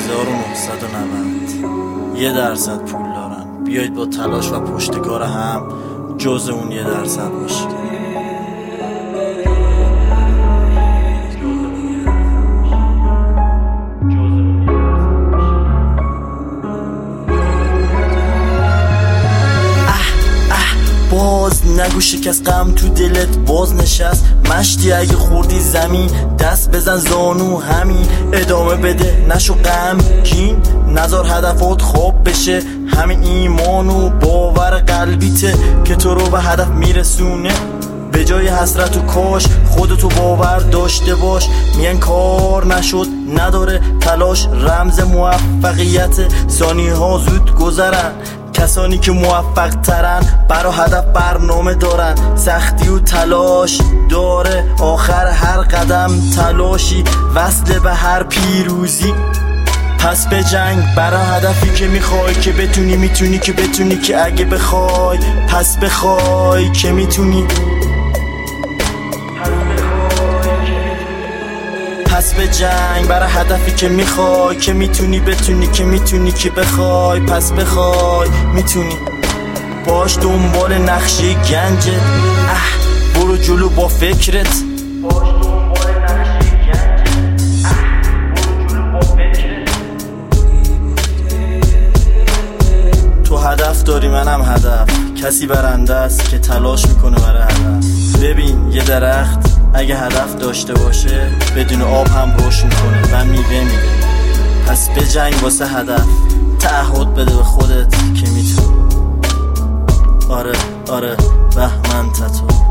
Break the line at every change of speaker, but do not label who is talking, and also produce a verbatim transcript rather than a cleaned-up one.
هزار و نهصد و نود. یه درصد پول دارن، بیایید با تلاش و پشتکار هم جز اون یه درصد باشید. باز نگو شکست غم تو دلت باز نشست، مشتی اگه خوردی زمین دست بزن زانو همین ادامه بده، نشو غمگین، نذار هدفات خواب بشه، همین ایمان و باور قلبیته که تو رو به هدف میرسونه. به جای حسرت و کاش خودتو باور داشته باش، میگن کار نشد نداره تلاش، رمز موفقیت ثانیه ها زود گذرن، کسانی که موفق ترن برا هدف برنامه دارن، سختی و تلاش داره آخر هر قدم تلاشی وصل به هر پیروزی. پس به جنگ برا هدفی که میخوای که بتونی، میتونی که بتونی که اگه بخوای، پس بخوای که میتونی، پس به جنگ برای هدفی که میخوای که میتونی، بتونی که میتونی که بخوای، پس بخوای میتونی. باش دنبال نقشه گنجت، اه برو جلو با فکرت، باش دنبال نقشه گنجت، اه برو جلو با فکرت. تو هدف داری منم هدف، کسی برنده است که تلاش میکنه برای هدف. ببین یه درخت اگه هدف داشته باشه بدون آب هم رشد میکنه و میوه میده. پس به جنگ واسه هدف، تعهد بده به خودت که میتونی. آره آره بهمن تتو.